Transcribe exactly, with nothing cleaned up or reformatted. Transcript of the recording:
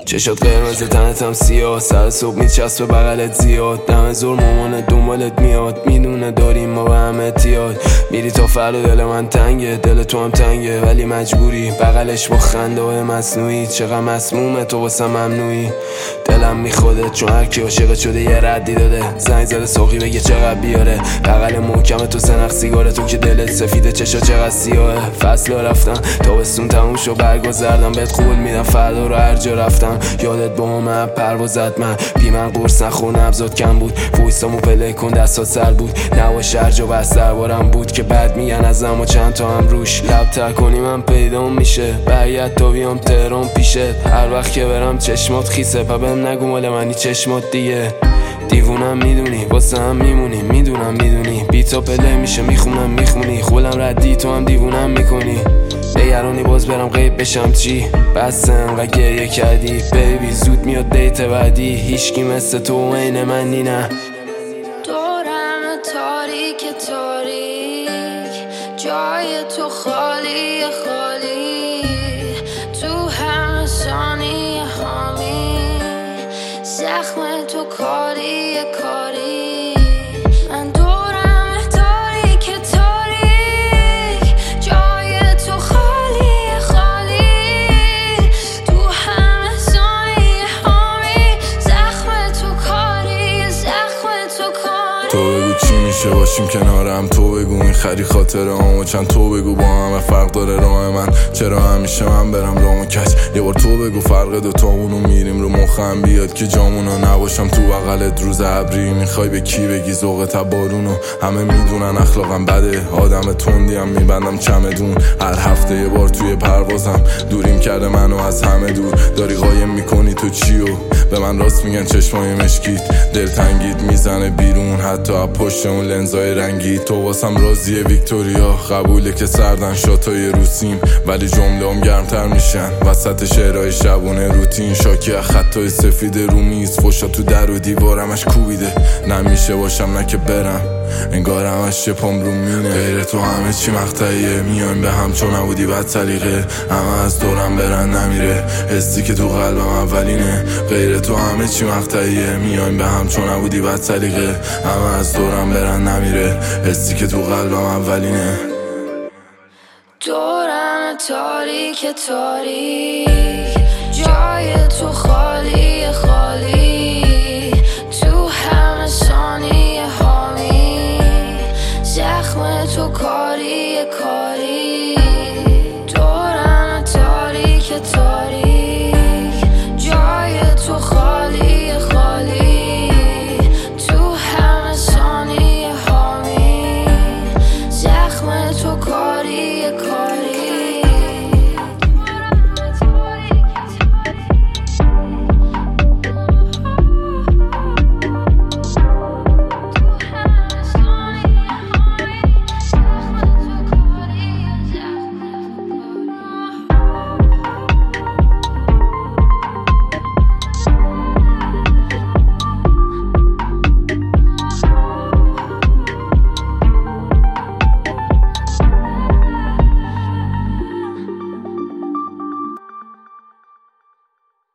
چشات قرمز تنت هم سیاه، سر صبح میچسبه بغلت زیاد، دم زور مامانه دنبالت میاد، میدونه داریم ما به هم احتیاج. میری تا فردا دل من تنگه، دل تو هم تنگه ولی مجبوری بغلش با خنده های مصنوعی. چقدر مسمومه تو واسه ممنوعی، دلم میخوده چون هر کی عاشقت شده یه ردی داده. زنگ زده ساقی بگه چقدر بیاره، بغل محکم تو سنخ سیگاره، تو که دلت سفیده چشا چقدر سیاهه. فصل رفتن تابستون تموم شو برگا زردم، بهت قول میدم فردا رو هر جا رفتم یادت با من پروازت. من بی من قرص نخور نبضات کم بود، وایسامو پله کن دستات سر بود، نواش هر جا بس دربارم بود که بعد میگن ازم و چند تا هم روش. لب تر کنی من پیدا میشه، برگرد تا بیام تهران پیشت، هر وقت که برم چشمات خیسه، پا بهم نگو مال منی چشمات دیگه. دیوونم میدونی واسه هم میمونی، میدونم میدونی بیتا پله میشه میخونم میخونی، خولم ردی تو هم دیوونم میکنی. نگرانی باز برم غیب بشم چی، بس انقدر گریه کردی بیبی، زود میاد دیت بعدی، هیچکی مثل تو عین منی نه. دورم تاریک تاریک، جای تو خالی خالی، تو همه ثانیه هامی، زخم تو کاری کاری. من دورم تاریک تاریک، جای تو خالی خالی، تو همه ثانیه هامی، زخم تو کاری زخم تو کاری. تو بگو چی میشه باشیم کنارم، تو بگو میخری خاطره همو چند، تو بگو با همه فرق داره راه من، چرا همیشه من برم رامو کج. یه بار تو بگو فرق دوتامونو میریم رو مخم بیاد که جامونو نباشم تو بغلت روز ابری. میخوای به کی بگی ذوقت بارونو، همه میدونن اخلاقم بده، آدم تندیم میبندم چمدون، هر هفته یه بار توی پروازم دوریم کرده منو از همه دور. داری قایم میکنی تو چیو، به من راست میگن چشمای مشکیت، دلتنگیت میزنه بیرون حتی از پشت اون لنزای رنگی. تو واسم راضیه ویکتوریا، قبوله که سردن شاتای روسیم ولی جمله هم گرمتر میشن وسط شعرهای شبونه روتین. شاکی از خطای سفید رو میز، فشا تو در و دیوارمش کوبیده، نمیشه باشم نه که برم انگار همش شپام رو مینه. غیر تو همه چی مقطعیه، میایم به هم چون نبودی بد سلیقه، همه از دورم برن نمیره، حسی که تو قلبم اولینه. غیر تو همه چی مقطعیه، میایم به هم چون نبودی بد سلیقه، همه از دورم برن نمیره، حسی که تو قلبم اولینه. دورم تاریک تاریک، جای تو خالی خالی،